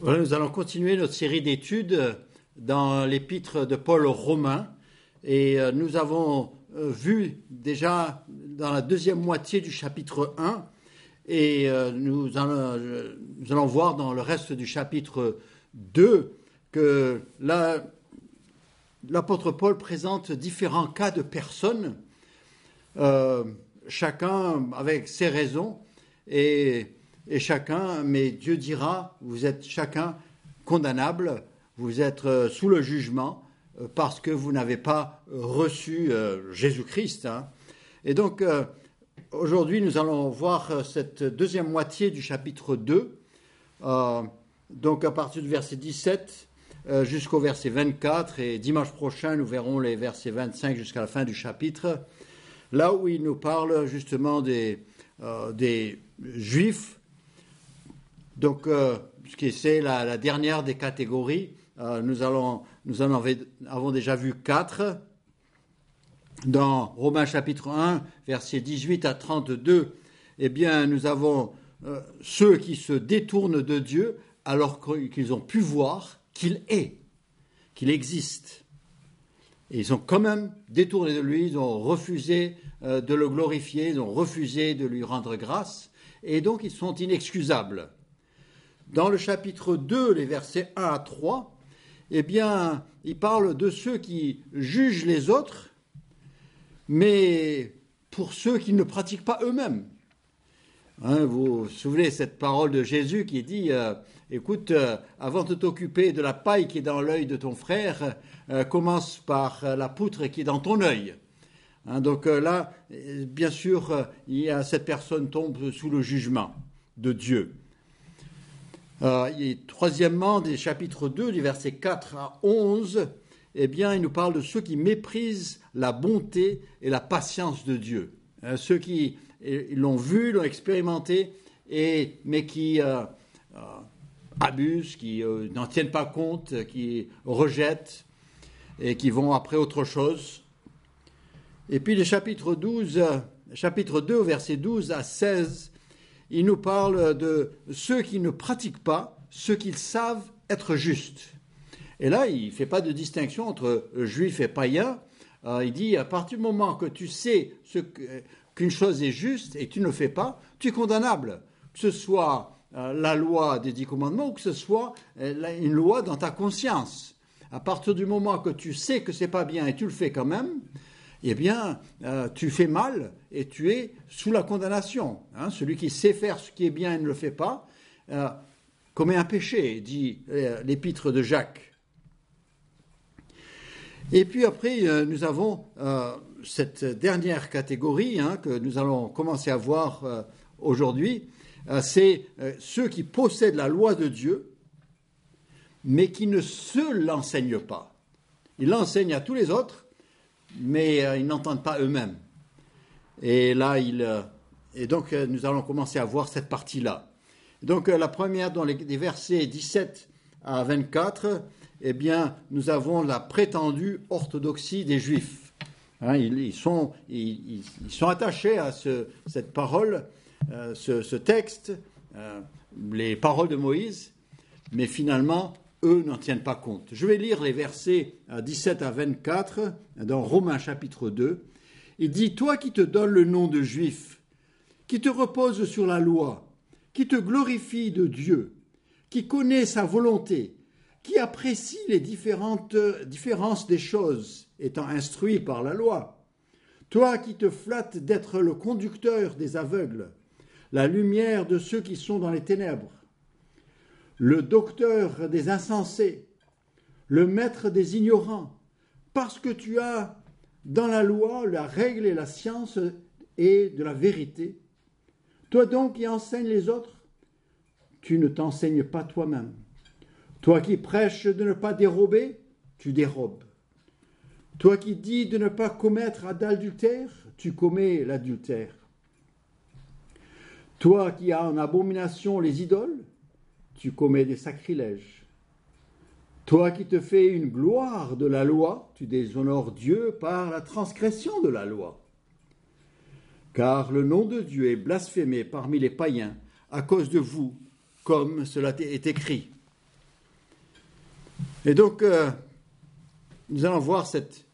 Voilà, nous allons continuer notre série d'études dans l'épître de Paul aux Romains. Et nous avons vu déjà dans la deuxième moitié du chapitre 1 et nous allons voir dans le reste du chapitre 2 que l'apôtre Paul présente différents cas de personnes, chacun avec ses raisons et chacun, mais Dieu dira, vous êtes chacun condamnable, vous êtes sous le jugement parce que vous n'avez pas reçu Jésus-Christ. Et donc, aujourd'hui, nous allons voir cette deuxième moitié du chapitre 2, donc à partir du verset 17 jusqu'au verset 24, et dimanche prochain, nous verrons les versets 25 jusqu'à la fin du chapitre, là où il nous parle justement des Juifs. Donc, c'est la dernière des catégories. Nous en avons déjà vu 4. Dans Romains chapitre 1, versets 18 à 32, eh bien, nous avons ceux qui se détournent de Dieu alors qu'ils ont pu voir qu'il est, qu'il existe. Et ils ont quand même détourné de lui, ils ont refusé de le glorifier, ils ont refusé de lui rendre grâce, et donc ils sont inexcusables. Dans le chapitre 2, les versets 1 à 3, eh bien, il parle de ceux qui jugent les autres, mais pour ceux qui ne pratiquent pas eux-mêmes. Vous vous souvenez cette parole de Jésus qui dit écoute, avant de t'occuper de la paille qui est dans l'œil de ton frère, commence par la poutre qui est dans ton œil. Donc là, bien sûr, cette personne tombe sous le jugement de Dieu. Et troisièmement, des chapitres 2, du verset 4 à 11, eh bien, il nous parle de ceux qui méprisent la bonté et la patience de Dieu. Ceux qui l'ont vu, l'ont expérimenté, mais qui abusent, qui n'en tiennent pas compte, qui rejettent et qui vont après autre chose. Et puis le chapitre 2, verset 12 à 16, il nous parle de ceux qui ne pratiquent pas ce qu'ils savent être juste. Et là, il ne fait pas de distinction entre juifs et païens. Il dit, à partir du moment que tu sais qu'une chose est juste et que tu ne le fais pas, tu es condamnable. Que ce soit la loi des 10 commandements ou que ce soit une loi dans ta conscience. À partir du moment que tu sais que ce n'est pas bien et tu le fais quand même, eh bien, tu fais mal et tu es sous la condamnation. Celui qui sait faire ce qui est bien et ne le fait pas, commet un péché, dit l'épître de Jacques. Et puis après, nous avons cette dernière catégorie que nous allons commencer à voir aujourd'hui. C'est ceux qui possèdent la loi de Dieu, mais qui ne se l'enseignent pas. Ils l'enseignent à tous les autres, mais ils n'entendent pas eux-mêmes. Et là, donc nous allons commencer à voir cette partie-là. Donc la première, dans les versets 17 à 24, eh bien, nous avons la prétendue orthodoxie des Juifs. Ils sont attachés à cette parole, ce texte, les paroles de Moïse, mais finalement, eux n'en tiennent pas compte. Je vais lire les versets 17 à 24 dans Romains chapitre 2. Il dit « Toi qui te donnes le nom de Juif, qui te repose sur la loi, qui te glorifie de Dieu, qui connaît sa volonté, qui apprécie les différences des choses, étant instruit par la loi. Toi qui te flattes d'être le conducteur des aveugles, la lumière de ceux qui sont dans les ténèbres, le docteur des insensés, le maître des ignorants, parce que tu as dans la loi la règle et la science et de la vérité. Toi donc qui enseignes les autres, tu ne t'enseignes pas toi-même. Toi qui prêches de ne pas dérober, tu dérobes. Toi qui dis de ne pas commettre d'adultère, tu commets l'adultère. Toi qui as en abomination les idoles, tu commets des sacrilèges. Toi qui te fais une gloire de la loi, tu déshonores Dieu par la transgression de la loi. Car le nom de Dieu est blasphémé parmi les païens à cause de vous, comme cela est écrit. Et donc, nous allons voir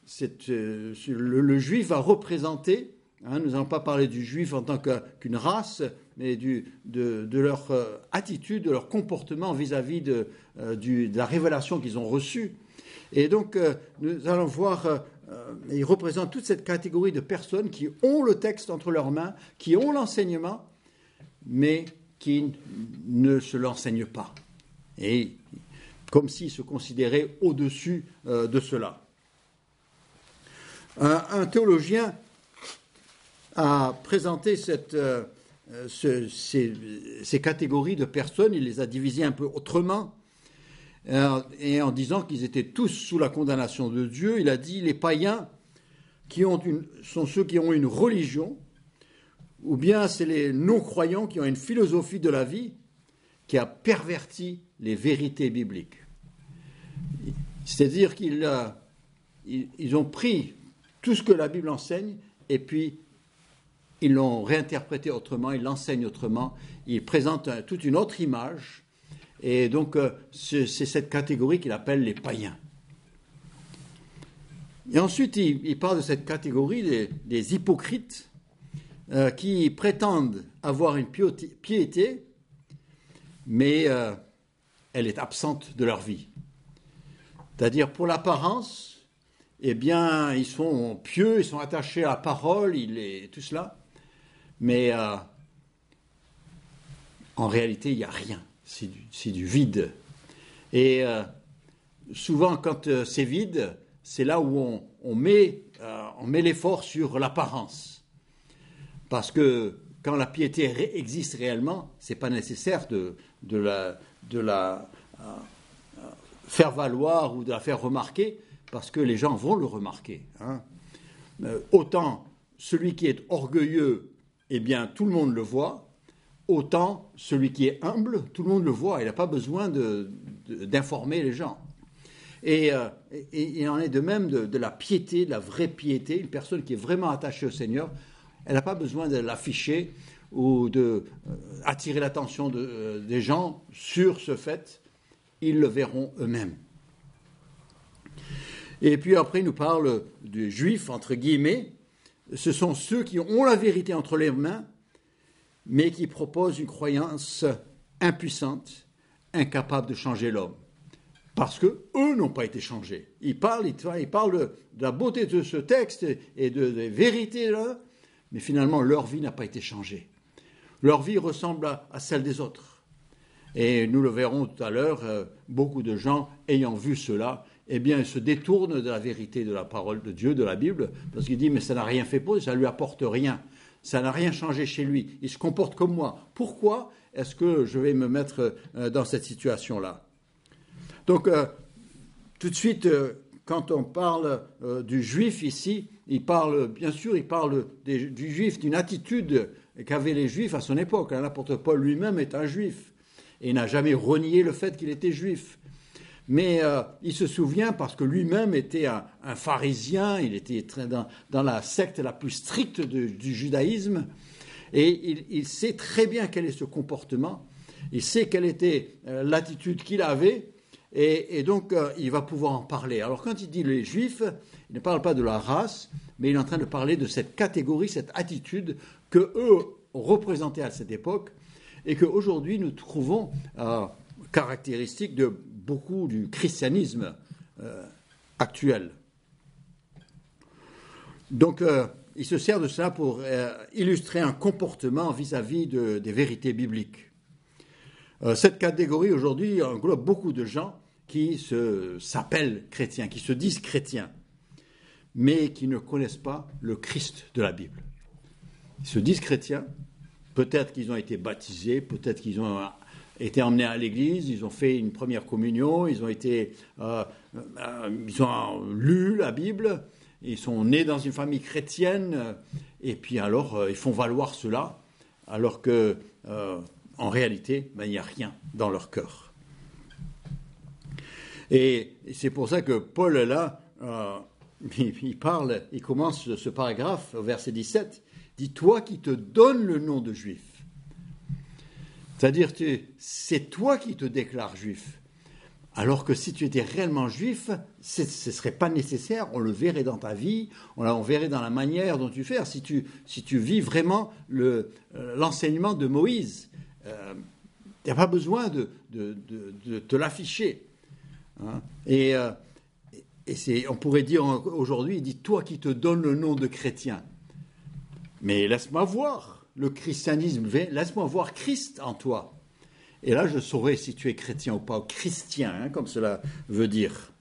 le juif va représenter, nous n'allons pas parler du juif en tant qu'une race, mais de leur attitude, de leur comportement vis-à-vis de la révélation qu'ils ont reçue. Et donc, nous allons voir, il représente toute cette catégorie de personnes qui ont le texte entre leurs mains, qui ont l'enseignement, mais qui ne se l'enseignent pas. Et comme s'ils se considéraient au-dessus de cela. Un théologien a présenté ces catégories de personnes, il les a divisées un peu autrement, et en disant qu'ils étaient tous sous la condamnation de Dieu. Il a dit les païens sont ceux qui ont une religion, ou bien c'est les non-croyants qui ont une philosophie de la vie qui a perverti les vérités bibliques. C'est-à-dire qu'ils ont pris tout ce que la Bible enseigne et puis ils l'ont réinterprété autrement, ils l'enseignent autrement, ils présentent toute une autre image. Et donc, c'est cette catégorie qu'il appelle les païens. Et ensuite, il parle de cette catégorie des hypocrites qui prétendent avoir une piété, mais elle est absente de leur vie. C'est-à-dire, pour l'apparence, eh bien, ils sont pieux, ils sont attachés à la parole, tout cela, mais en réalité, il n'y a rien. C'est du vide. Et souvent, quand c'est vide, c'est là où on met l'effort sur l'apparence. Parce que quand la piété existe réellement, ce n'est pas nécessaire de la faire valoir ou de la faire remarquer, parce que les gens vont le remarquer. Autant celui qui est orgueilleux, eh bien, tout le monde le voit. Autant celui qui est humble, tout le monde le voit, il n'a pas besoin d'informer les gens. Et il en est de même de la piété, de la vraie piété. Une personne qui est vraiment attachée au Seigneur, elle n'a pas besoin de l'afficher ou d'attirer l'attention des gens sur ce fait. Ils le verront eux-mêmes. Et puis après, il nous parle des juifs, entre guillemets. Ce sont ceux qui ont la vérité entre les mains, mais qui proposent une croyance impuissante, incapable de changer l'homme. Parce qu'eux n'ont pas été changés. Ils parlent de la beauté de ce texte et des vérités là, mais finalement leur vie n'a pas été changée. Leur vie ressemble à celle des autres. Et nous le verrons tout à l'heure, beaucoup de gens ayant vu cela, eh bien, se détournent de la vérité de la parole de Dieu, de la Bible, parce qu'ils disent, mais ça n'a rien fait pour lui, ça ne lui apporte rien. Ça n'a rien changé chez lui. Il se comporte comme moi. Pourquoi est-ce que je vais me mettre dans cette situation-là? Donc, tout de suite, quand on parle du juif ici, il parle du juif, d'une attitude qu'avaient les juifs à son époque. L'apôtre Paul lui-même est un juif et il n'a jamais renié le fait qu'il était juif. Mais il se souvient parce que lui-même était un pharisien, il était dans la secte la plus stricte du judaïsme, et il sait très bien quel est ce comportement, il sait quelle était l'attitude qu'il avait, et donc il va pouvoir en parler. Alors quand il dit les juifs, il ne parle pas de la race, mais il est en train de parler de cette catégorie, cette attitude que eux représentaient à cette époque, et qu'aujourd'hui nous trouvons caractéristique de beaucoup du christianisme actuel. Donc, il se sert de cela pour illustrer un comportement vis-à-vis des vérités bibliques. Cette catégorie, aujourd'hui, englobe beaucoup de gens qui s'appellent chrétiens, qui se disent chrétiens, mais qui ne connaissent pas le Christ de la Bible. Ils se disent chrétiens, peut-être qu'ils ont été baptisés, peut-être qu'ils ont été emmenés à l'église, ils ont fait une première communion, ils ont lu la Bible, ils sont nés dans une famille chrétienne, et puis alors ils font valoir cela, alors que en réalité, il n'y a rien dans leur cœur. Et c'est pour ça que Paul là, il commence ce paragraphe au verset 17, dit « Toi qui te donnes le nom de juif ». C'est-à-dire, c'est toi qui te déclares juif. Alors que si tu étais réellement juif, ce ne serait pas nécessaire, on le verrait dans ta vie, on verrait dans la manière dont tu fais. Si tu vis vraiment l'enseignement de Moïse, tu n'as pas besoin de te l'afficher. Hein. Et on pourrait dire aujourd'hui, il dit, toi qui te donnes le nom de chrétien, mais laisse-moi voir le christianisme, laisse-moi voir Christ en toi. Et là, je saurai si tu es chrétien ou pas, christien, hein, comme cela veut dire.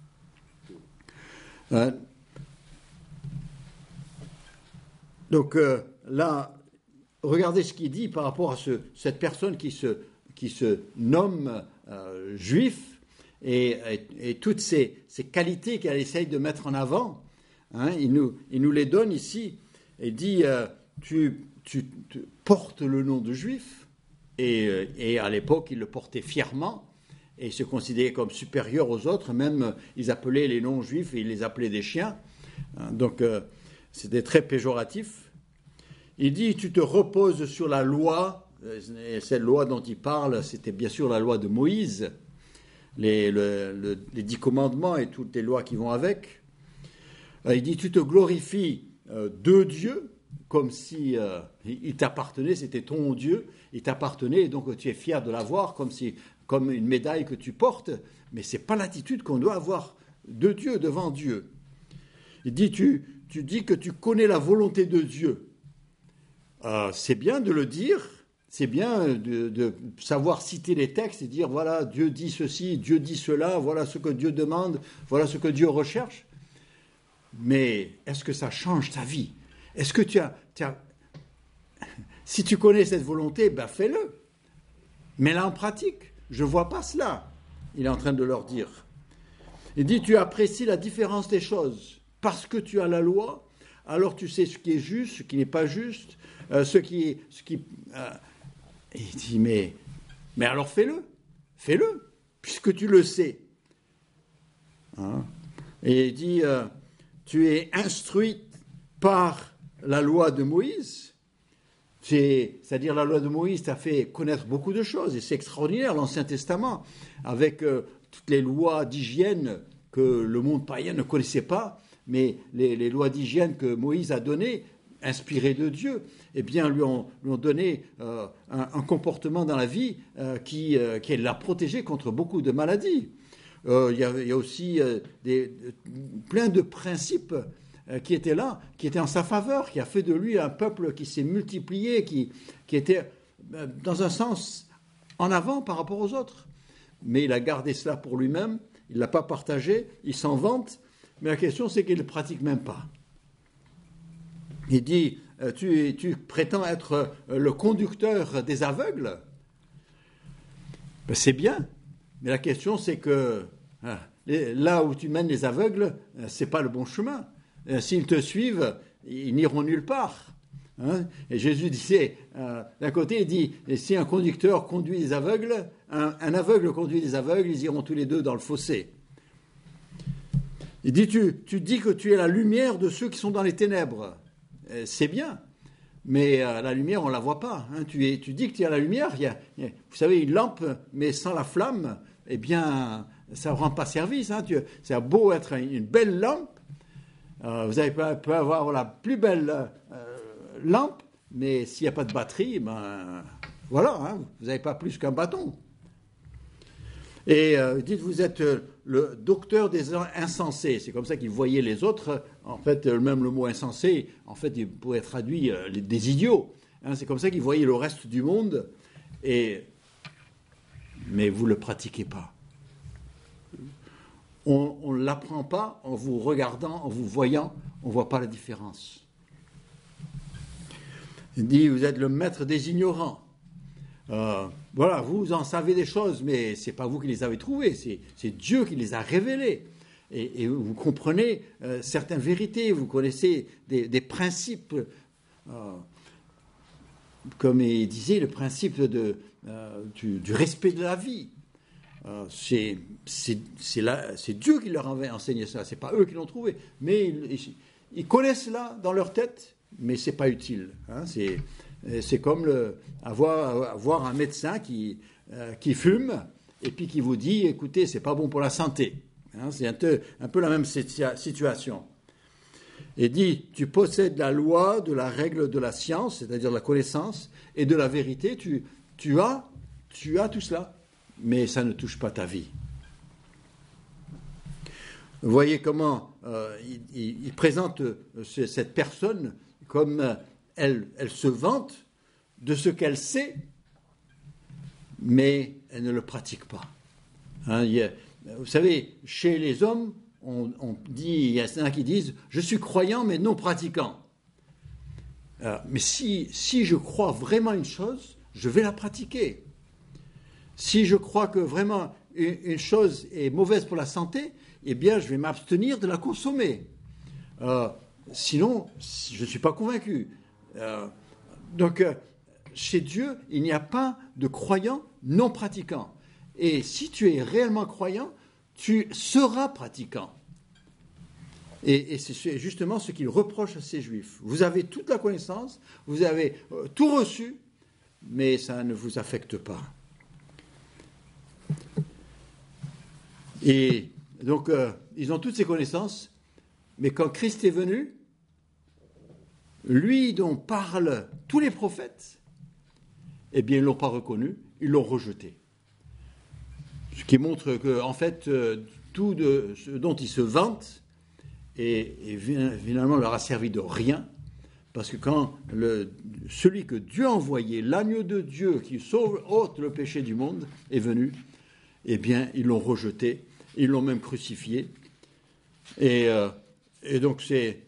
Donc là, regardez ce qu'il dit par rapport à cette personne qui se nomme juif et toutes ces qualités qu'elle essaye de mettre en avant. Hein, il nous les donne ici. Il dit, tu portes le nom de juif. Et à l'époque, ils le portaient fièrement et se considéraient comme supérieurs aux autres. Même, ils appelaient les non-juifs et ils les appelaient des chiens. Donc, c'était très péjoratif. Il dit, tu te reposes sur la loi. Et cette loi dont il parle, c'était bien sûr la loi de Moïse, les 10 commandements et toutes les lois qui vont avec. Il dit, tu te glorifies de Dieu, comme si il t'appartenait, c'était ton Dieu, il t'appartenait, et donc tu es fier de l'avoir, comme une médaille que tu portes, mais ce n'est pas l'attitude qu'on doit avoir de Dieu, devant Dieu. Il dit, tu dis que tu connais la volonté de Dieu. C'est bien de le dire, c'est bien de savoir citer les textes et dire, voilà, Dieu dit ceci, Dieu dit cela, voilà ce que Dieu demande, voilà ce que Dieu recherche. Mais est-ce que ça change ta vie ? Est-ce que si tu connais cette volonté, ben fais-le. Mets-la en pratique. Je ne vois pas cela. Il est en train de leur dire. Il dit, tu apprécies la différence des choses. Parce que tu as la loi, alors tu sais ce qui est juste, ce qui n'est pas juste, il dit, mais alors fais-le. Fais-le, puisque tu le sais. Hein? Et il dit, tu es instruit par la loi de Moïse, c'est-à-dire la loi de Moïse t'a fait connaître beaucoup de choses, et c'est extraordinaire, l'Ancien Testament, avec toutes les lois d'hygiène que le monde païen ne connaissait pas, mais les lois d'hygiène que Moïse a données, inspirées de Dieu, eh bien, lui ont donné un comportement dans la vie qui l'a protégé contre beaucoup de maladies. Il y a aussi plein de principes qui était là, qui était en sa faveur, qui a fait de lui un peuple qui s'est multiplié, qui était dans un sens en avant par rapport aux autres. Mais il a gardé cela pour lui-même, il ne l'a pas partagé, il s'en vante, mais la question c'est qu'il ne le pratique même pas. Il dit, tu prétends être le conducteur des aveugles, ben, c'est bien, mais la question c'est que là où tu mènes les aveugles, ce n'est pas le bon chemin. S'ils te suivent, ils n'iront nulle part. Hein? Et Jésus disait, d'un côté, il dit, si un conducteur conduit des aveugles, un aveugle conduit des aveugles, ils iront tous les deux dans le fossé. Il dit, tu dis que tu es la lumière de ceux qui sont dans les ténèbres. C'est bien, mais la lumière, on ne la voit pas. Hein? Tu dis que tu as la lumière, vous savez, une lampe, mais sans la flamme, eh bien, ça ne rend pas service. Hein? Ça a beau être une belle lampe, vous pouvez avoir la plus belle lampe, mais s'il n'y a pas de batterie, ben voilà, hein, vous n'avez pas plus qu'un bâton. Et dites, vous êtes le docteur des insensés. C'est comme ça qu'ils voyaient les autres. En fait, même le mot insensé, en fait, il pourrait être traduit des idiots. Hein, c'est comme ça qu'ils voyaient le reste du monde. Mais vous ne le pratiquez pas. On ne l'apprend pas en vous regardant, en vous voyant, on ne voit pas la différence. Il dit, vous êtes le maître des ignorants. Voilà, vous en savez des choses, mais ce n'est pas vous qui les avez trouvées, c'est Dieu qui les a révélées. Et vous comprenez certaines vérités, vous connaissez des principes, comme il disait, le principe du respect de la vie. C'est Dieu qui leur avait enseigné ça, ce n'est pas eux qui l'ont trouvé. Mais ils connaissent cela dans leur tête, mais ce n'est pas utile. Hein, c'est comme avoir un médecin qui fume et puis qui vous dit, écoutez, c'est pas bon pour la santé. Hein, c'est un peu la même situation. Et dit, tu possèdes la loi de la règle de la science, c'est-à-dire de la connaissance, et de la vérité, tu as tout cela, mais ça ne touche pas ta vie. Vous voyez comment il présente cette personne comme elle se vante de ce qu'elle sait, mais elle ne le pratique pas. Hein, vous savez, chez les hommes, on dit, il y en a qui disent « je suis croyant mais non pratiquant ». Mais si je crois vraiment une chose, je vais la pratiquer. Si je crois que vraiment une chose est mauvaise pour la santé, eh bien je vais m'abstenir de la consommer. Sinon, je ne suis pas convaincu. Donc, chez Dieu, il n'y a pas de croyant non pratiquant. Et si tu es réellement croyant, tu seras pratiquant. Et c'est justement ce qu'il reproche à ces Juifs. Vous avez toute la connaissance, vous avez tout reçu, mais ça ne vous affecte pas. Et donc, ils ont toutes ces connaissances, mais quand Christ est venu, lui dont parlent tous les prophètes, eh bien, ils ne l'ont pas reconnu, ils l'ont rejeté. Ce qui montre que, en fait, tout de ce dont ils se vantent, et finalement leur a servi de rien, parce que quand celui que Dieu a envoyé, l'agneau de Dieu qui ôte le péché du monde, est venu, eh bien, ils l'ont rejeté, ils l'ont même crucifié. Et donc, c'est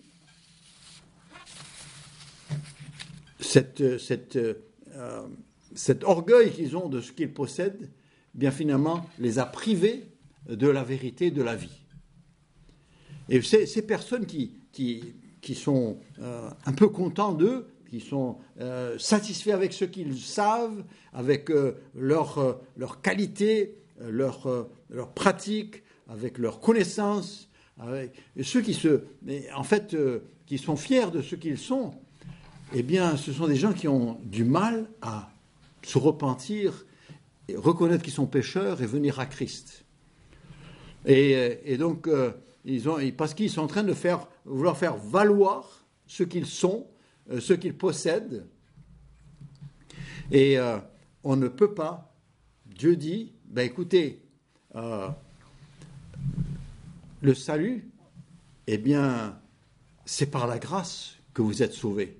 cet orgueil qu'ils ont de ce qu'ils possèdent, bien finalement, les a privés de la vérité de la vie. Et ces personnes qui sont un peu contents d'eux, qui sont satisfaits avec ce qu'ils savent, avec leur qualité, leur pratique, avec leur connaissance, et ceux qui sont fiers de ce qu'ils sont, eh bien, ce sont des gens qui ont du mal à se repentir, et reconnaître qu'ils sont pécheurs et venir à Christ. Et donc, parce qu'ils sont en train de vouloir faire valoir ce qu'ils sont, ce qu'ils possèdent. Et on ne peut pas. Dieu dit, écoutez, le salut, eh bien, c'est par la grâce que vous êtes sauvés.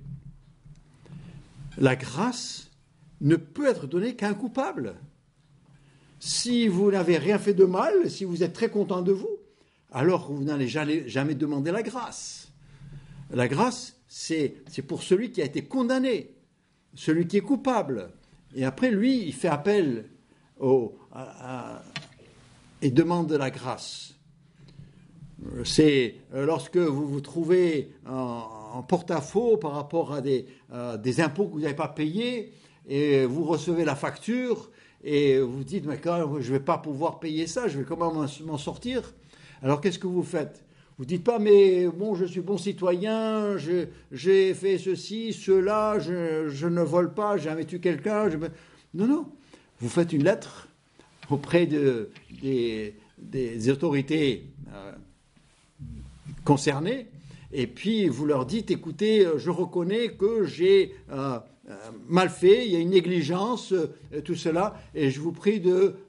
La grâce ne peut être donnée qu'à un coupable. Si vous n'avez rien fait de mal, si vous êtes très content de vous, alors vous n'allez jamais demander la grâce. La grâce, c'est pour celui qui a été condamné, celui qui est coupable. Et après, lui, il fait appel et demande de la grâce. C'est lorsque vous vous trouvez en porte-à-faux par rapport à des impôts que vous n'avez pas payés, et vous recevez la facture, et vous dites, mais quand je ne vais pas pouvoir payer ça, je vais comment m'en sortir? Alors qu'est-ce que vous faites? Vous ne dites pas, mais bon, je suis bon citoyen, j'ai fait ceci, cela, je ne vole pas, j'ai jamais tué quelqu'un. Non. Vous faites une lettre auprès des autorités concernées, et puis vous leur dites, écoutez, je reconnais que j'ai mal fait, il y a une négligence, tout cela, et je vous prie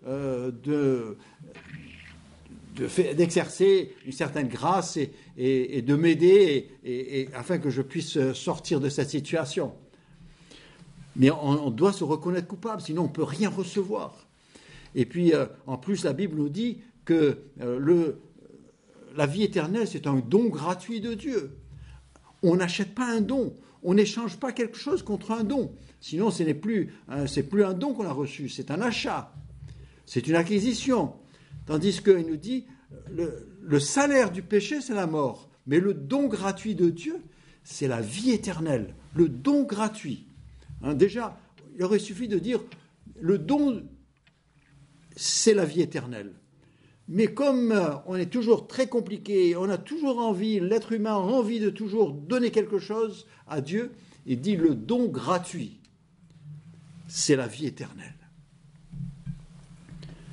d'exercer une certaine grâce et de m'aider afin que je puisse sortir de cette situation. Mais on doit se reconnaître coupable, sinon on ne peut rien recevoir. Et puis, en plus, la Bible nous dit que la vie éternelle, c'est un don gratuit de Dieu. On n'achète pas un don, on n'échange pas quelque chose contre un don. Sinon, c'est plus un don qu'on a reçu, c'est un achat, c'est une acquisition. Tandis qu'il nous dit, le salaire du péché, c'est la mort. Mais le don gratuit de Dieu, c'est la vie éternelle. Le don gratuit. Déjà, il aurait suffi de dire, le don, c'est la vie éternelle. Mais comme on est toujours très compliqué, on a toujours envie, l'être humain a envie de toujours donner quelque chose à Dieu, il dit, le don gratuit, c'est la vie éternelle.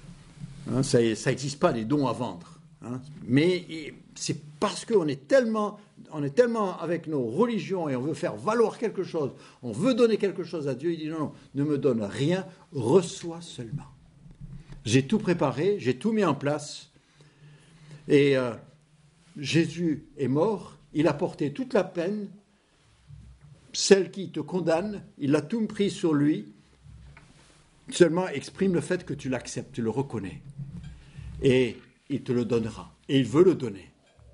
Hein, ça n'existe pas, les dons à vendre. Hein. Mais c'est parce qu'on est tellement avec nos religions et on veut faire valoir quelque chose, on veut donner quelque chose à Dieu, il dit non, ne me donne rien, reçois seulement. J'ai tout préparé, j'ai tout mis en place. Et Jésus est mort, il a porté toute la peine, celle qui te condamne, il a tout pris sur lui. Seulement exprime le fait que tu l'acceptes, tu le reconnais. Et il te le donnera. Et il veut le donner.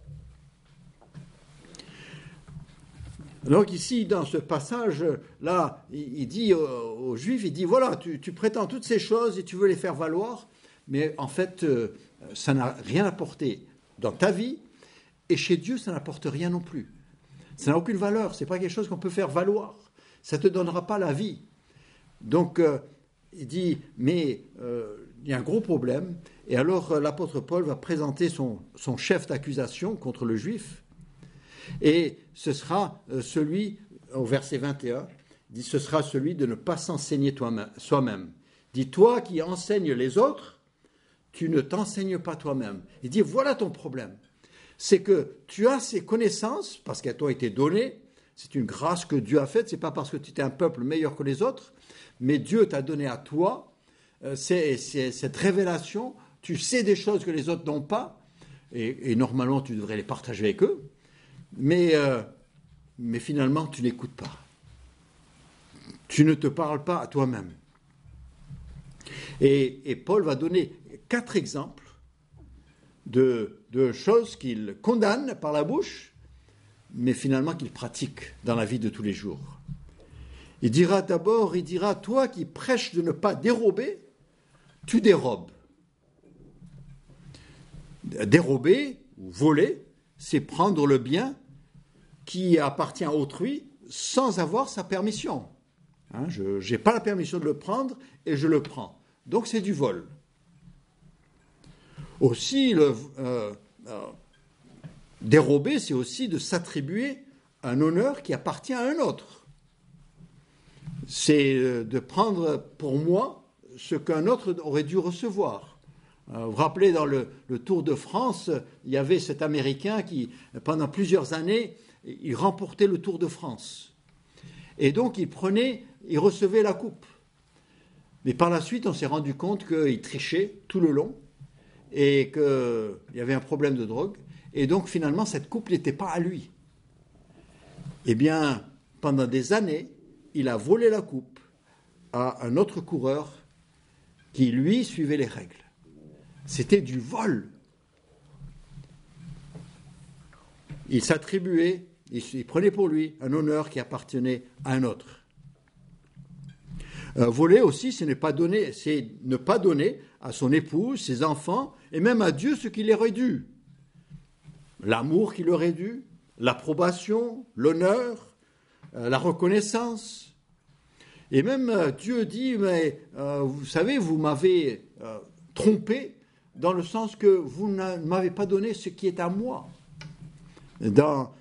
Donc ici, dans ce passage-là, il dit aux Juifs, il dit, voilà, tu prétends toutes ces choses et tu veux les faire valoir, mais en fait, ça n'a rien apporté dans ta vie, et chez Dieu, ça n'apporte rien non plus. Ça n'a aucune valeur, ce n'est pas quelque chose qu'on peut faire valoir. Ça ne te donnera pas la vie. Donc, il dit, mais il y a un gros problème, et alors l'apôtre Paul va présenter son chef d'accusation contre le Juif, et ce sera celui, au verset 21, il dit, ce sera celui de ne pas s'enseigner soi-même. Il dit, toi qui enseignes les autres, tu ne t'enseignes pas toi-même. Il dit, voilà ton problème. C'est que tu as ces connaissances, parce qu'elles t'ont été données, c'est une grâce que Dieu a faite, ce n'est pas parce que tu es un peuple meilleur que les autres, mais Dieu t'a donné à toi c'est cette révélation, tu sais des choses que les autres n'ont pas, et normalement tu devrais les partager avec eux, mais finalement tu n'écoutes pas. Tu ne te parles pas à toi-même. Et Paul va donner 4 exemples de choses qu'il condamne par la bouche, mais finalement qu'il pratique dans la vie de tous les jours. Il dira, toi qui prêches de ne pas dérober, tu dérobes. Dérober ou voler, c'est prendre le bien qui appartient à autrui sans avoir sa permission. Hein, je n'ai pas la permission de le prendre et je le prends. Donc c'est du vol. Aussi, dérober, c'est aussi de s'attribuer un honneur qui appartient à un autre. C'est de prendre pour moi ce qu'un autre aurait dû recevoir. Vous vous rappelez, dans le Tour de France, il y avait cet Américain qui, pendant plusieurs années, il remportait le Tour de France. Et donc, il recevait la coupe. Mais par la suite, on s'est rendu compte qu'il trichait tout le long et qu'il y avait un problème de drogue. Et donc, finalement, cette coupe n'était pas à lui. Eh bien, pendant des années, il a volé la coupe à un autre coureur qui, lui, suivait les règles. C'était du vol. Il s'attribuait, il prenait pour lui un honneur qui appartenait à un autre. Voler aussi, c'est ne pas donner à son épouse, ses enfants, et même à Dieu ce qu'il aurait dû. L'amour qu'il aurait dû, l'approbation, l'honneur, la reconnaissance. Et même Dieu dit, mais vous savez, vous m'avez trompé dans le sens que vous ne m'avez pas donné ce qui est à moi. Dans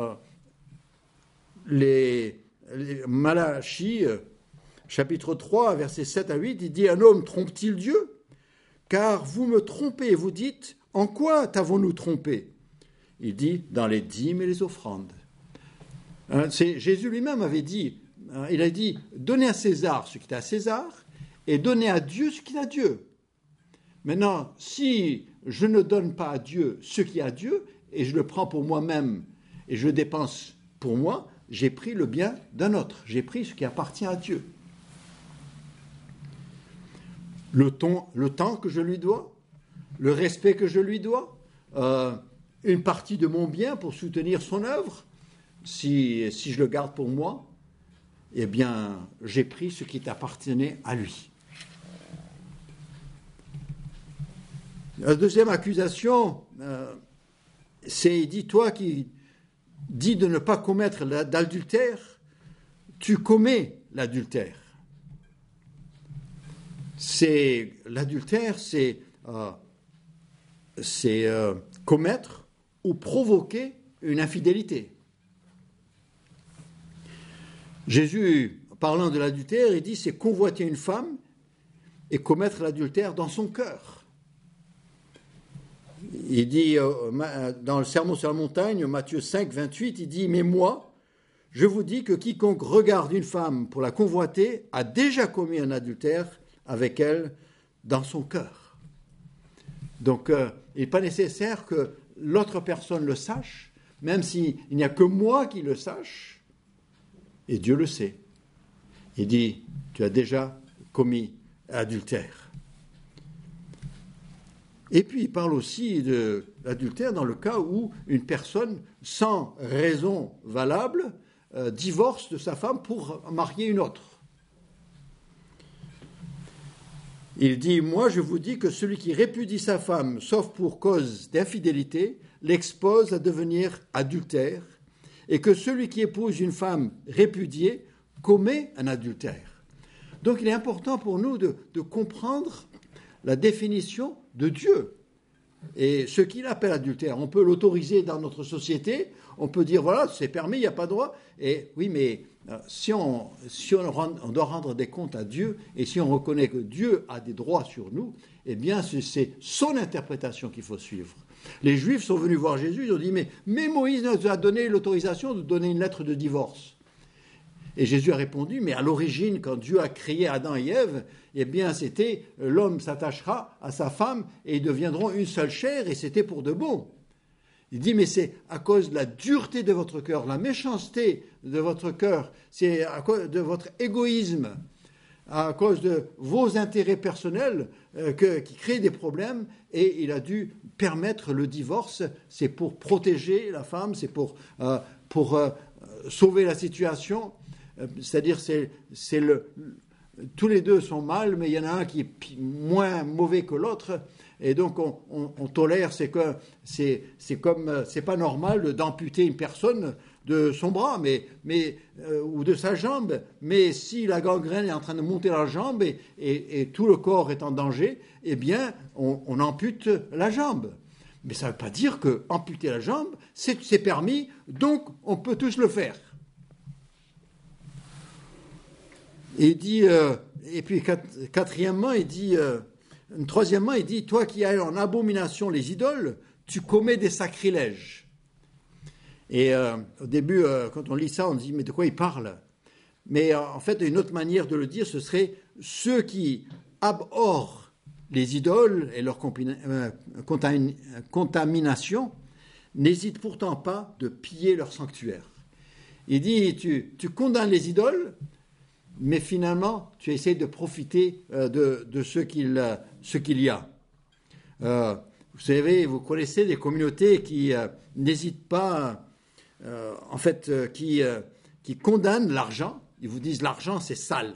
les Malachie, chapitre 3, versets 7 à 8, il dit, un homme trompe-t-il Dieu? Car vous me trompez, vous dites, en quoi t'avons-nous trompé? Il dit, dans les dîmes et les offrandes. Jésus lui-même avait dit, il a dit, donnez à César ce qui est à César et donnez à Dieu ce qui est à Dieu. Maintenant, si je ne donne pas à Dieu ce qui est à Dieu et je le prends pour moi-même et je le dépense pour moi, j'ai pris le bien d'un autre, j'ai pris ce qui appartient à Dieu. Le temps que je lui dois, le respect que je lui dois, une partie de mon bien pour soutenir son œuvre, si je le garde pour moi, eh bien, j'ai pris ce qui appartenait à lui. La deuxième accusation, c'est, dit, toi qui dis de ne pas commettre d'adultère, tu commets l'adultère. L'adultère, c'est commettre ou provoquer une infidélité. Jésus, parlant de l'adultère, il dit c'est convoiter une femme et commettre l'adultère dans son cœur. Il dit, dans le Sermon sur la montagne, Matthieu 5, 28, il dit « Mais moi, je vous dis que quiconque regarde une femme pour la convoiter a déjà commis un adultère avec elle dans son cœur. » Donc, il n'est pas nécessaire que l'autre personne le sache, même s'il n'y a que moi qui le sache, et Dieu le sait. Il dit, tu as déjà commis adultère. Et puis, il parle aussi de l'adultère dans le cas où une personne, sans raison valable, divorce de sa femme pour marier une autre. Il dit, moi je vous dis que celui qui répudie sa femme, sauf pour cause d'infidélité, l'expose à devenir adultère, et que celui qui épouse une femme répudiée commet un adultère. Donc il est important pour nous de comprendre la définition de Dieu et ce qu'il appelle adultère. On peut l'autoriser dans notre société, on peut dire voilà, c'est permis, il n'y a pas de droit. Et oui, mais si on doit rendre des comptes à Dieu, et si on reconnaît que Dieu a des droits sur nous, eh bien c'est son interprétation qu'il faut suivre. Les Juifs sont venus voir Jésus, ils ont dit mais Moïse nous a donné l'autorisation de donner une lettre de divorce. Et Jésus a répondu, mais à l'origine, quand Dieu a créé Adam et Ève, eh bien c'était l'homme s'attachera à sa femme et ils deviendront une seule chair, et c'était pour de bon. Il dit, mais c'est à cause de la dureté de votre cœur, la méchanceté de votre cœur, c'est à cause de votre égoïsme, à cause de vos intérêts personnels qui créent des problèmes, et il a dû permettre le divorce. C'est pour protéger la femme, c'est pour sauver la situation. C'est-à-dire, tous les deux sont mal, mais il y en a un qui est moins mauvais que l'autre, et donc on tolère. C'est pas normal d'amputer une personne de son bras, ou de sa jambe, mais si la gangrène est en train de monter la jambe et tout le corps est en danger, eh bien on ampute la jambe. Mais ça ne veut pas dire que amputer la jambe, c'est permis, donc on peut tous le faire. Et il dit, et puis troisièmement, il dit, toi qui as en abomination les idoles, tu commets des sacrilèges. Et au début, quand on lit ça, on dit, mais de quoi il parle ? Mais en fait, une autre manière de le dire, ce serait ceux qui abhorrent les idoles et leur contamination, n'hésitent pourtant pas de piller leur sanctuaire. Il dit, tu condamnes les idoles, mais finalement, tu essaies de profiter de ce qu'il y a. Vous savez, vous connaissez des communautés qui n'hésitent pas, qui condamnent l'argent. Ils vous disent l'argent, c'est sale.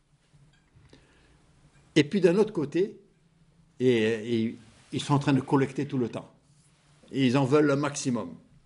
Et puis d'un autre côté, et ils sont en train de collecter tout le temps. Et ils en veulent le maximum.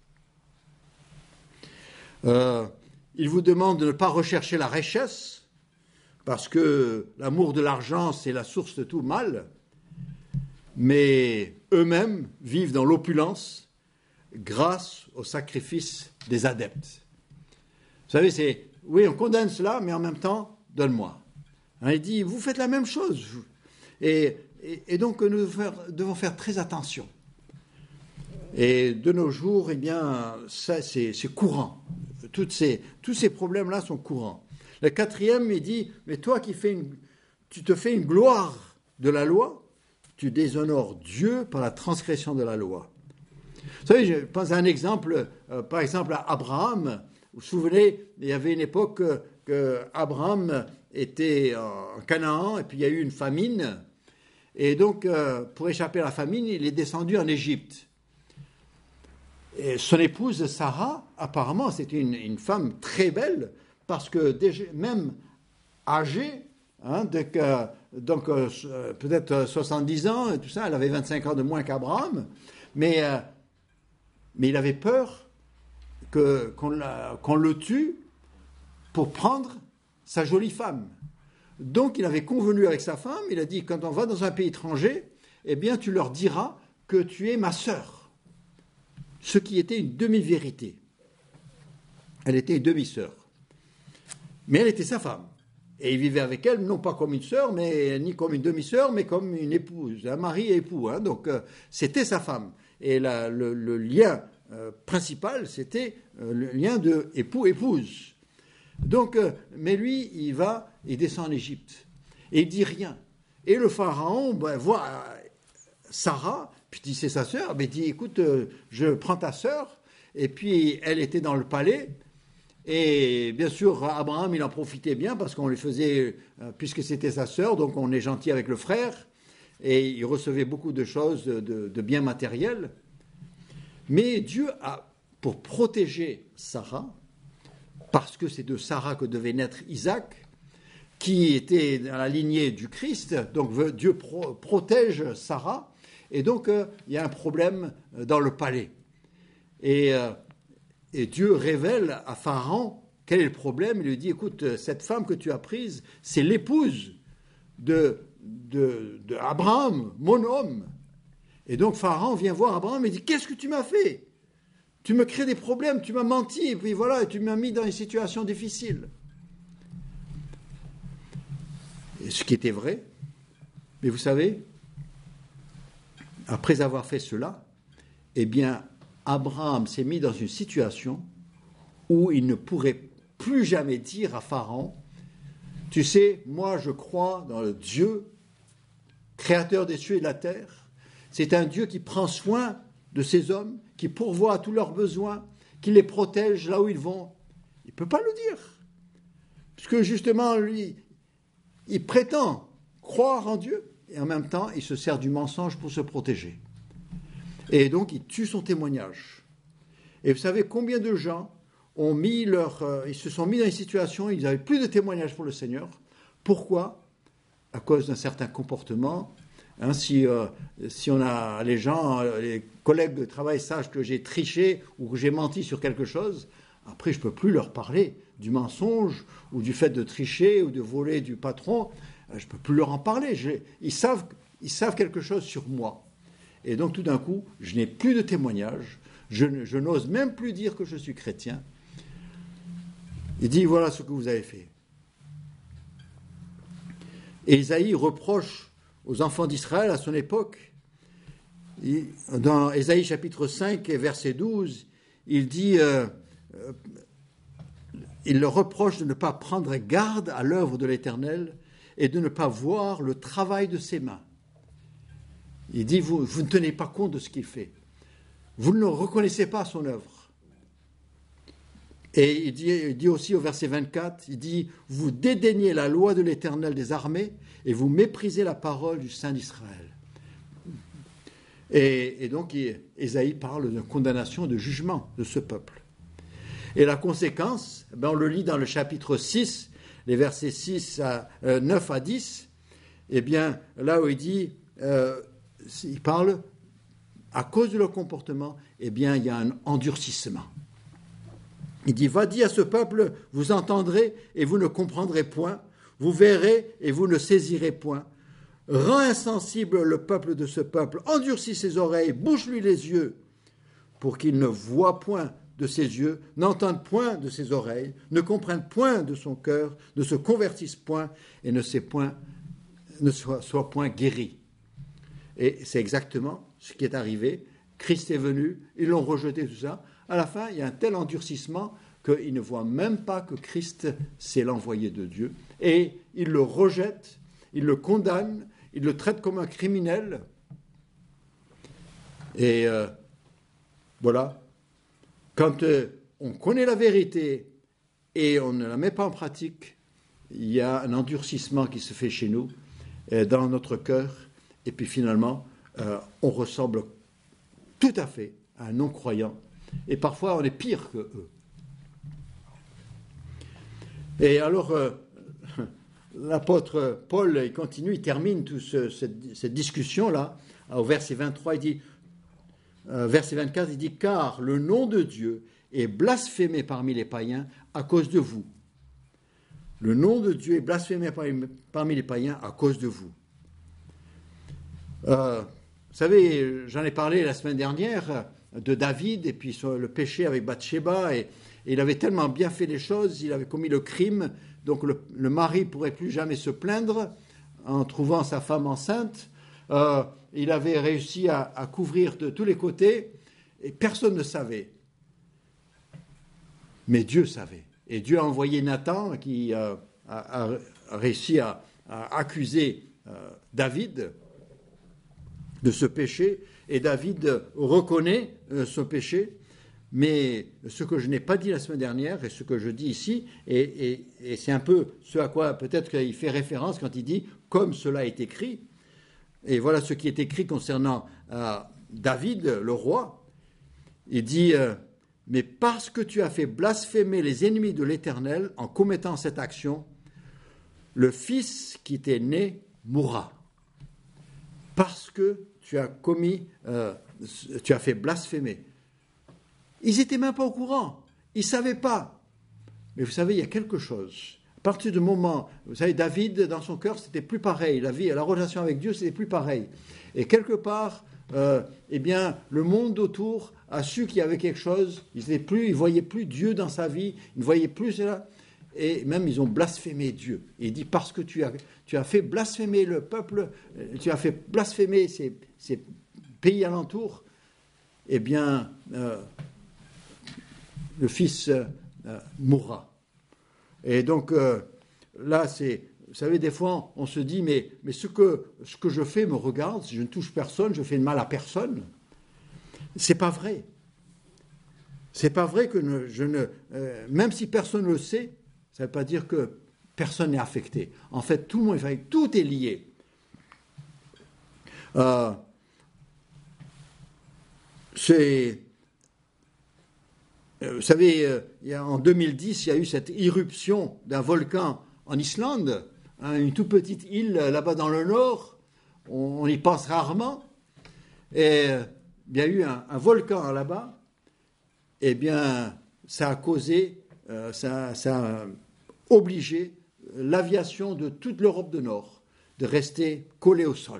Ils vous demandent de ne pas rechercher la richesse, parce que l'amour de l'argent, c'est la source de tout mal, mais eux-mêmes vivent dans l'opulence grâce au sacrifice des adeptes. Vous savez, oui, on condamne cela, mais en même temps, donne-moi. Il dit, vous faites la même chose. Et donc, nous devons faire très attention. Et de nos jours, eh bien, ça, c'est courant. Tous ces problèmes-là sont courants. Le quatrième, il dit, mais toi tu te fais une gloire de la loi, tu déshonores Dieu par la transgression de la loi. Vous savez, je pense à un exemple, par exemple à Abraham. Vous vous souvenez, il y avait une époque que Abraham était en Canaan, et puis il y a eu une famine. Et donc, pour échapper à la famine, il est descendu en Égypte. Et son épouse Sarah, apparemment, c'était une femme très belle, parce que déjà, même âgée, donc peut-être 70 ans et tout ça, elle avait 25 ans de moins qu'Abraham, mais il avait peur qu'on le tue pour prendre sa jolie femme. Donc il avait convenu avec sa femme, il a dit, quand on va dans un pays étranger, eh bien tu leur diras que tu es ma sœur. Ce qui était une demi-vérité. Elle était une demi-sœur. Mais elle était sa femme. Et il vivait avec elle, non pas comme une sœur, ni comme une demi-sœur, mais comme une épouse, un mari et époux. Donc c'était sa femme. Et le lien principal, c'était le lien de époux-épouse. Donc, mais lui, il descend en Égypte. Et il dit rien. Et le pharaon voit Sarah, puis il dit c'est sa sœur, mais il dit écoute, je prends ta sœur. Et puis elle était dans le palais. Et bien sûr, Abraham, il en profitait bien parce qu'on lui faisait, puisque c'était sa sœur, donc on est gentil avec le frère. Et il recevait beaucoup de choses, de biens matériels. Mais Dieu a, pour protéger Sarah, parce que c'est de Sarah que devait naître Isaac, qui était dans la lignée du Christ, donc Dieu protège Sarah, et donc il y a un problème dans le palais. Et Dieu révèle à Pharaon quel est le problème. Il lui dit, écoute, cette femme que tu as prise, c'est l'épouse de Abraham, mon homme. Et donc Pharaon vient voir Abraham et dit, qu'est-ce que tu m'as fait? Tu me crées des problèmes, tu m'as menti, et puis voilà, tu m'as mis dans une situation difficile. Et ce qui était vrai, mais vous savez, après avoir fait cela, eh bien, Abraham s'est mis dans une situation où il ne pourrait plus jamais dire à Pharaon, tu sais, moi je crois dans le Dieu, créateur des cieux et de la terre. C'est un Dieu qui prend soin de ses hommes, qui pourvoit à tous leurs besoins, qui les protège là où ils vont. Il ne peut pas le dire. Parce que justement, lui, il prétend croire en Dieu, et en même temps, il se sert du mensonge pour se protéger. Et donc, il tue son témoignage. Et vous savez combien de gens ils se sont mis dans une situation où ils n'avaient plus de témoignage pour le Seigneur. Pourquoi? À cause d'un certain comportement. Si on a les collègues de travail sachent que j'ai triché ou que j'ai menti sur quelque chose, après je ne peux plus leur parler du mensonge ou du fait de tricher ou de voler du patron. Je ne peux plus leur en parler. Ils savent quelque chose sur moi. Et donc tout d'un coup, je n'ai plus de témoignage. Je n'ose même plus dire que je suis chrétien. Il dit, voilà ce que vous avez fait. Et Isaïe reproche aux enfants d'Israël à son époque, dans Ésaïe chapitre 5 et verset 12, il dit, il leur reproche de ne pas prendre garde à l'œuvre de l'Éternel et de ne pas voir le travail de ses mains. Il dit, vous ne tenez pas compte de ce qu'il fait. Vous ne reconnaissez pas son œuvre. Et il dit aussi au verset 24, il dit, vous dédaignez la loi de l'Éternel des armées et vous méprisez la parole du Saint d'Israël. Et donc, Ésaïe parle de condamnation, de jugement de ce peuple. Et la conséquence, on le lit dans le chapitre 6, les versets 9 à 10, eh bien, là où il dit, il parle, à cause de leur comportement, eh bien, il y a un endurcissement. Il dit, va dire à ce peuple, vous entendrez et vous ne comprendrez point, vous verrez et vous ne saisirez point. Rends insensible le peuple de ce peuple, endurcis ses oreilles, bouche-lui les yeux, pour qu'il ne voie point de ses yeux, n'entende point de ses oreilles, ne comprenne point de son cœur, ne se convertisse point et ne soit point guéri. Et c'est exactement ce qui est arrivé. Christ est venu, ils l'ont rejeté, tout ça. À la fin, il y a un tel endurcissement qu'ils ne voient même pas que Christ, c'est l'envoyé de Dieu. Et ils le rejettent, ils le condamnent, ils le traitent comme un criminel. Et voilà. Quand on connaît la vérité et on ne la met pas en pratique, il y a un endurcissement qui se fait chez nous, dans notre cœur. Et puis finalement, on ressemble tout à fait à un non-croyant. Et parfois, on est pire que eux. Et alors, l'apôtre Paul, il continue, il termine toute cette discussion-là. Au verset 23, il dit, verset 24, il dit, « Car le nom de Dieu est blasphémé parmi les païens à cause de vous. » Le nom de Dieu est blasphémé parmi les païens à cause de vous. Vous savez, j'en ai parlé la semaine dernière de David et puis sur le péché avec Bathsheba et Et il avait tellement bien fait les choses, il avait commis le crime, donc le mari ne pourrait plus jamais se plaindre en trouvant sa femme enceinte. Il avait réussi à couvrir de tous les côtés, et personne ne savait. Mais Dieu savait. Et Dieu a envoyé Nathan qui a réussi à accuser David de ce péché, et David reconnaît ce péché. Mais ce que je n'ai pas dit la semaine dernière et ce que je dis ici, et c'est un peu ce à quoi peut-être qu'il fait référence quand il dit « comme cela est écrit ». Et voilà ce qui est écrit concernant David, le roi. Il dit « Mais parce que tu as fait blasphémer les ennemis de l'Éternel en commettant cette action, le fils qui t'est né mourra. Parce que tu as fait blasphémer. » Ils n'étaient même pas au courant. Ils ne savaient pas. Mais vous savez, il y a quelque chose. À partir du moment, vous savez, David, dans son cœur, c'était plus pareil. La relation avec Dieu, c'était plus pareil. Et quelque part, eh bien, le monde autour a su qu'il y avait quelque chose. Ils ne voyaient plus Dieu dans sa vie. Ils ne voyaient plus cela. Et même, ils ont blasphémé Dieu. Et il dit, parce que tu as fait blasphémer le peuple, tu as fait blasphémer ces pays alentours, eh bien, le fils mourra. Et donc, là, vous savez, des fois, on se dit, mais ce que je fais me regarde, si je ne touche personne, je fais de mal à personne. C'est pas vrai. C'est pas vrai que même si personne ne le sait, ça ne veut pas dire que personne n'est affecté. En fait, tout le monde est affecté, tout est lié. Vous savez, en 2010, il y a eu cette irruption d'un volcan en Islande, une toute petite île là-bas dans le nord, on y pense rarement, et il y a eu un volcan là-bas, et bien ça a causé, ça a obligé l'aviation de toute l'Europe du Nord de rester collée au sol.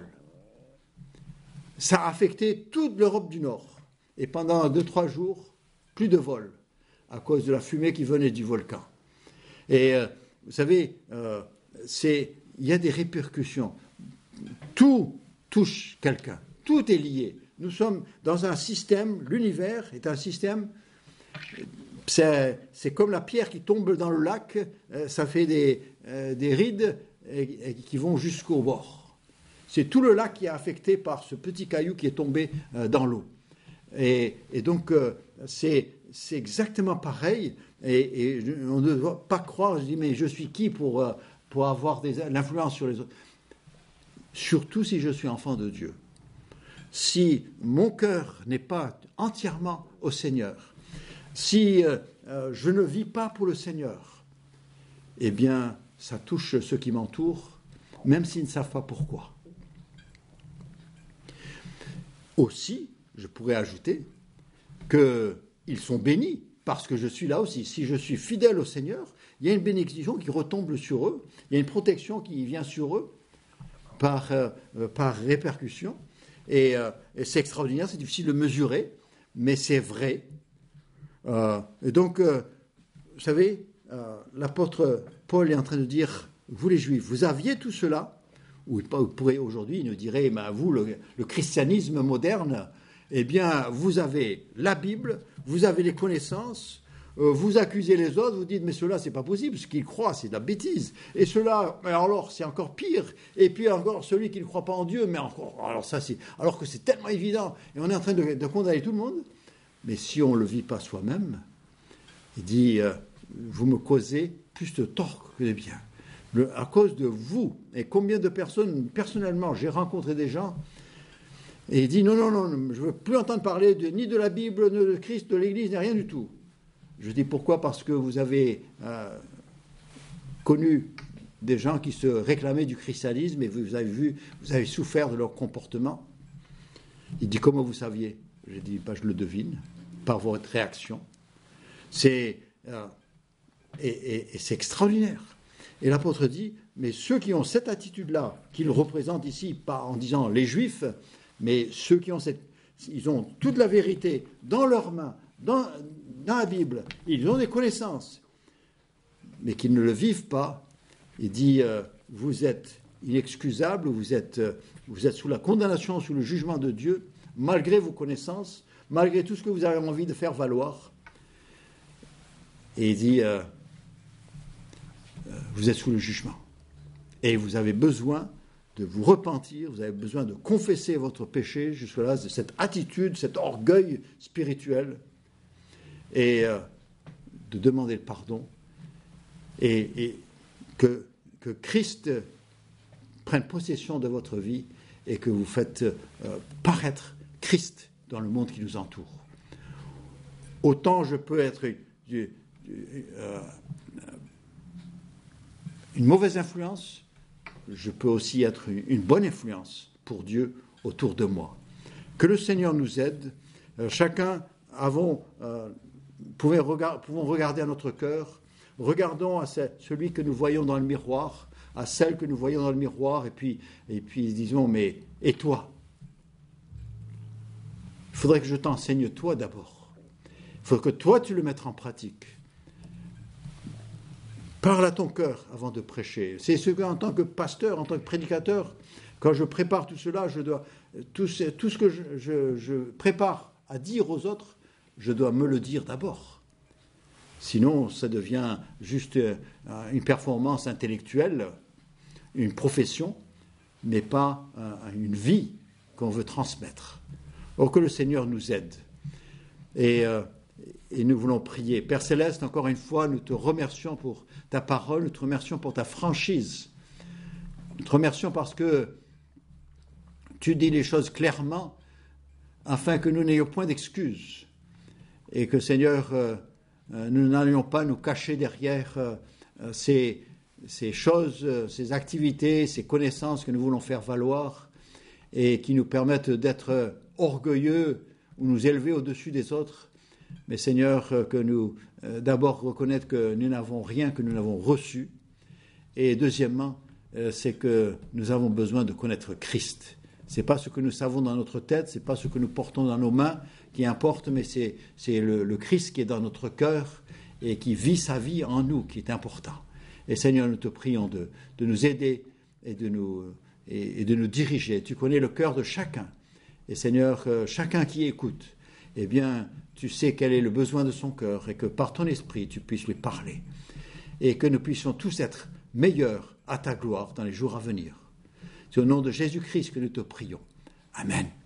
Ça a affecté toute l'Europe du Nord, et pendant 2-3 jours, plus de vols à cause de la fumée qui venait du volcan. Et vous savez, il y a des répercussions. Tout touche quelqu'un. Tout est lié. Nous sommes dans un système, l'univers est un système, c'est comme la pierre qui tombe dans le lac, ça fait des rides qui vont jusqu'au bord. C'est tout le lac qui est affecté par ce petit caillou qui est tombé dans l'eau. Et donc, c'est exactement pareil. Et on ne doit pas croire, je dis, mais je suis qui pour avoir l'influence sur les autres? Surtout si je suis enfant de Dieu. Si mon cœur n'est pas entièrement au Seigneur, si je ne vis pas pour le Seigneur, eh bien, ça touche ceux qui m'entourent, même s'ils ne savent pas pourquoi. Aussi, je pourrais ajouter qu'ils sont bénis parce que je suis là aussi. Si je suis fidèle au Seigneur, il y a une bénédiction qui retombe sur eux, il y a une protection qui vient sur eux par répercussion. Et c'est extraordinaire, c'est difficile de mesurer, mais c'est vrai. Et donc, vous savez, l'apôtre Paul est en train de dire, vous les Juifs, vous aviez tout cela, ou il pourrait aujourd'hui, il nous dirait, mais vous, le christianisme moderne, eh bien, vous avez la Bible, vous avez les connaissances, vous accusez les autres, vous dites, mais cela, c'est pas possible, ce qu'ils croient, c'est de la bêtise. Et cela, alors, c'est encore pire. Et puis encore, celui qui ne croit pas en Dieu, mais encore, alors que c'est tellement évident, et on est en train de condamner tout le monde. Mais si on ne le vit pas soi-même, il dit, vous me causez plus de tort que de bien. À cause de vous, et combien de personnes, personnellement, j'ai rencontré des gens, et il dit, non, je ne veux plus entendre parler ni de la Bible, ni de Christ, de l'Église, ni rien du tout. Je dis pourquoi? Parce que vous avez connu des gens qui se réclamaient du christianisme et vous avez souffert de leur comportement. Il dit, comment vous saviez? J'ai dit, je le devine, par votre réaction. Et c'est extraordinaire. Et l'apôtre dit, mais ceux qui ont cette attitude-là, qu'il représente ici, pas en disant les Juifs, mais ceux qui ont ils ont toute la vérité dans leurs mains, dans la Bible, ils ont des connaissances, mais qu'ils ne le vivent pas. Il dit, vous êtes inexcusables, vous êtes sous la condamnation, sous le jugement de Dieu, malgré vos connaissances, malgré tout ce que vous avez envie de faire valoir. Et il dit, vous êtes sous le jugement. Et vous avez besoin de vous repentir, vous avez besoin de confesser votre péché, jusque-là, de cette attitude, cet orgueil spirituel, et de demander le pardon, et que Christ prenne possession de votre vie, et que vous faites paraître Christ dans le monde qui nous entoure. Autant je peux être une mauvaise influence, je peux aussi être une bonne influence pour Dieu autour de moi. Que le Seigneur nous aide. Chacun pouvons regarder à notre cœur. Regardons à celui que nous voyons dans le miroir, à celle que nous voyons dans le miroir, et puis disons, mais et toi? Il faudrait que je t'enseigne toi d'abord. Il faut que toi tu le mettes en pratique. Parle à ton cœur avant de prêcher. C'est ce qu'en tant que pasteur, en tant que prédicateur, quand je prépare tout cela, tout ce que je prépare à dire aux autres, je dois me le dire d'abord. Sinon, ça devient juste une performance intellectuelle, une profession, mais pas une vie qu'on veut transmettre. Or, que le Seigneur nous aide. Et nous voulons prier. Père Céleste, encore une fois, nous te remercions pour ta parole, nous te remercions pour ta franchise. Nous te remercions parce que tu dis les choses clairement, afin que nous n'ayons point d'excuses. Et que, Seigneur, nous n'allions pas nous cacher derrière ces choses, ces activités, ces connaissances que nous voulons faire valoir et qui nous permettent d'être orgueilleux ou nous élever au-dessus des autres. Mais Seigneur, que nous d'abord reconnaître que nous n'avons rien que nous n'avons reçu. Et deuxièmement, c'est que nous avons besoin de connaître Christ. Ce n'est pas ce que nous savons dans notre tête, ce n'est pas ce que nous portons dans nos mains qui importe, mais c'est le Christ qui est dans notre cœur et qui vit sa vie en nous qui est important. Et Seigneur, nous te prions de nous aider et de nous diriger. Tu connais le cœur de chacun. Et Seigneur, chacun qui écoute, eh bien, tu sais quel est le besoin de son cœur et que par ton esprit, tu puisses lui parler. Et que nous puissions tous être meilleurs à ta gloire dans les jours à venir. C'est au nom de Jésus-Christ que nous te prions. Amen.